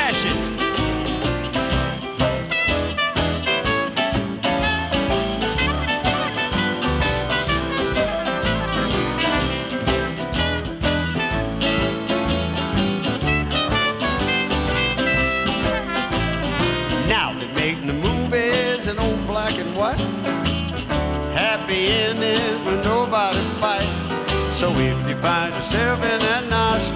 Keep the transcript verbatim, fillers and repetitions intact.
smash it. Now they're making the movies in old black and white. Happy endings when nobody fights. So if you find yourself in that nasty